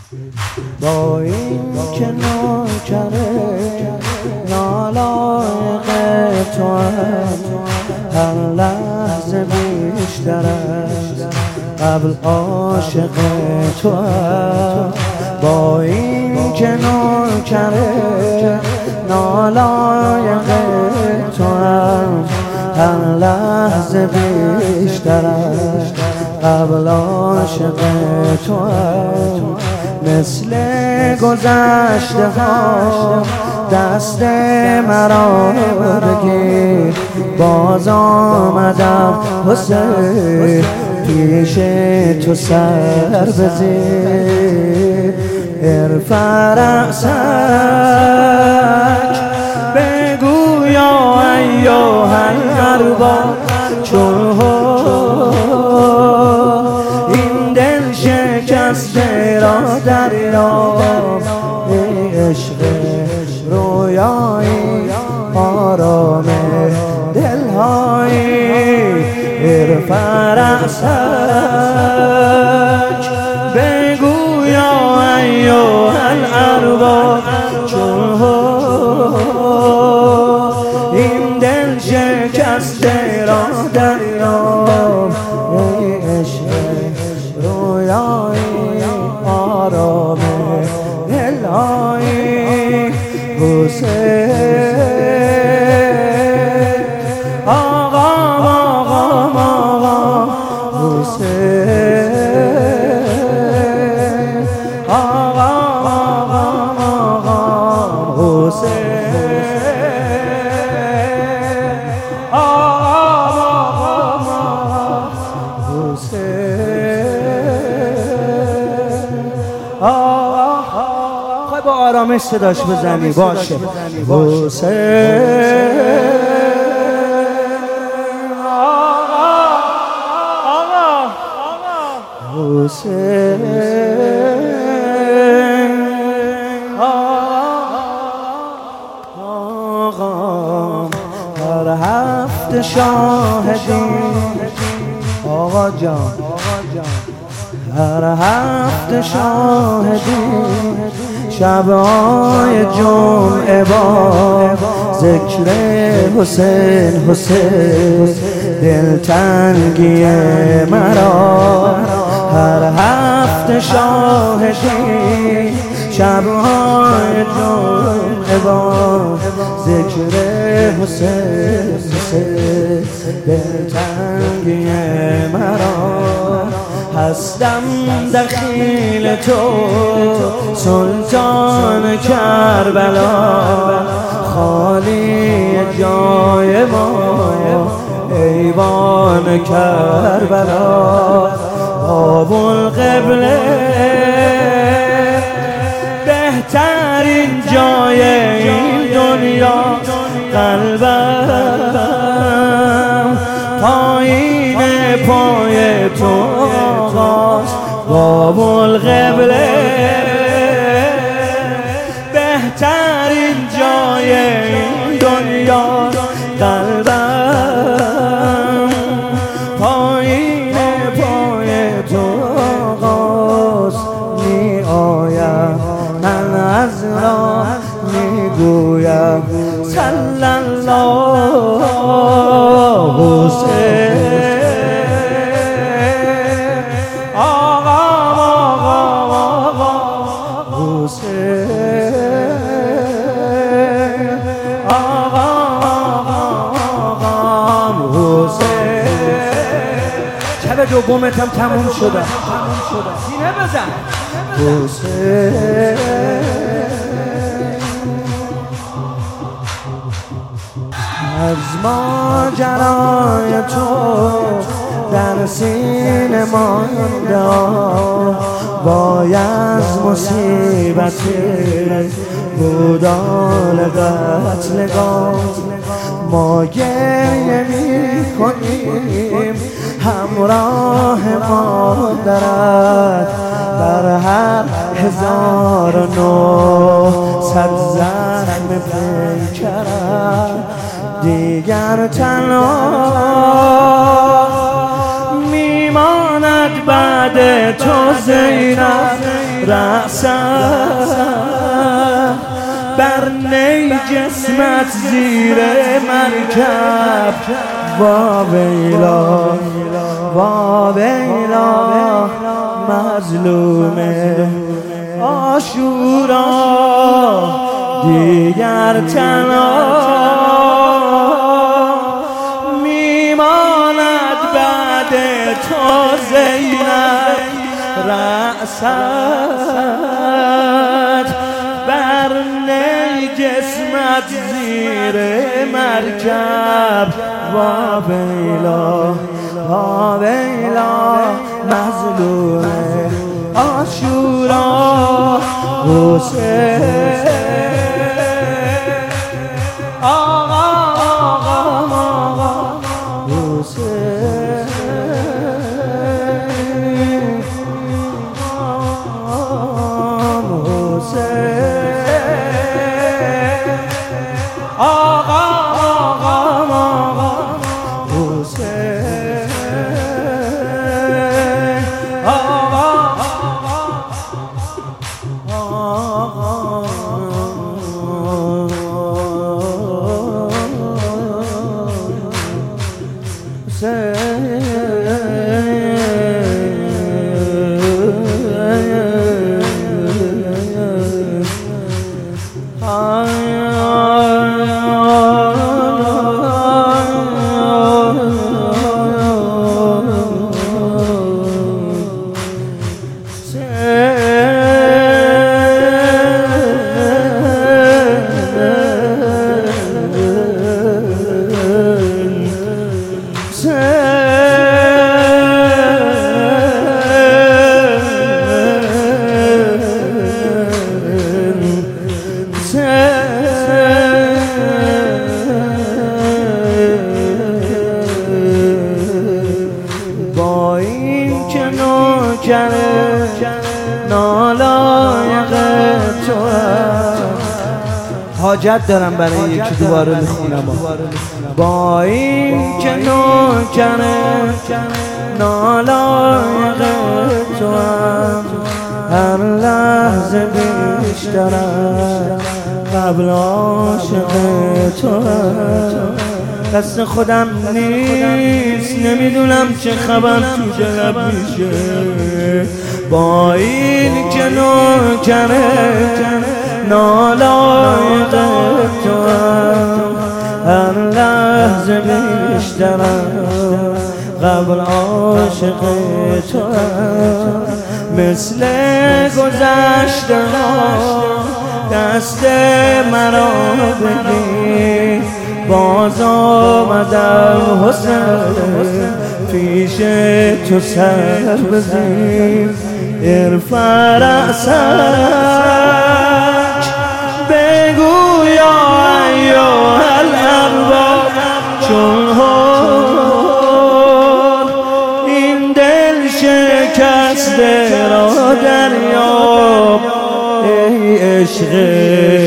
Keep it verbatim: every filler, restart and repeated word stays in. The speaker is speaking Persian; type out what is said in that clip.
با این که نوکره نالایق تو هم هر لحظه بیشتر است قبل عاشق تو هم. با این که نوکره نالایق تو هم هر لحظه بیشتر است قبل عاشق تو هم. مثل گذشته ها دست مرا بگیر باز آمدم حسین پیش تو سر بزیر. ارفع رأسک بگو یا ایها الارباب چون این دل شکسته را دریاب. عشق رویایی آرام دلهایی. ارفع رأسک بگو یا ایها الارباب چون این دل شکسته را دریاب. عشق رویایی آرام دلهایی. حسین آقا آقا آقا حسین آقا آقا آقا حسین آقا آقا حسین آقا. خواهی با آرامش صداش بزنی باشه. حسین حسین آقا هر هفته شاهدیم آقا جان هر هفته شاهدیم شبهای جمعه با ذکر حسین حسین دلتنگی مرا. هر هفته شاهدی شبهای جمعه با ذکر حسین حسین دلتنگی مرا. هستم دخیل تو سلطان کربلا خالی جای ما ایوان کربلا. باب القبله بهترین جای این دنیا قلبم پایین پای تو آقاست. باب القبله بهترین جای این دنیا قلبم پایین پای تو آقاست. می آیم من از راه می گویم صلی الله حسین آقا آقا آقا حسین آقا آقا آقا حسین. شب دومت هم تموم شده سینه بزن حسین. از ماجرای تو در سینه مانده باید مصیبتی بودال قتلگاه. ما گریه می کنیم همراه مادرت در هر هزار و نهصد زخم پیکرت. دیگر تنها میماند بعد تو زینب رأسم بر نی جسمت زیر مرکب وا ویلا وا ویلا مظلوم عاشورا دیگر تنها میماند بعد تو زینب رأست بر نی جسمت زیر مرکب وا ویلا وا ویلا مظلوم عاشورا حسین آقا آقا آقا حسین حسین آقا آقا آقا حسین آقا با این که نوکر نالایق تو حاجت دارم برای یکی دوباره میخونم با این که نوکر نالایق تو هر لحظه بیشترم قبل عاشق تو دست خودم نیست نمیدونم چه خبر تو دلم میشه با این که نوکر نالایق تو هر لحظه بیشترم قبل عاشق تو مثل گذشته ها دست مرا بگیر باز آمدم حسین پیش تو سر بزیر ارفع رأسک بگو یا ایها الارباب چون هر این دل شکسته را دریاب ای عشق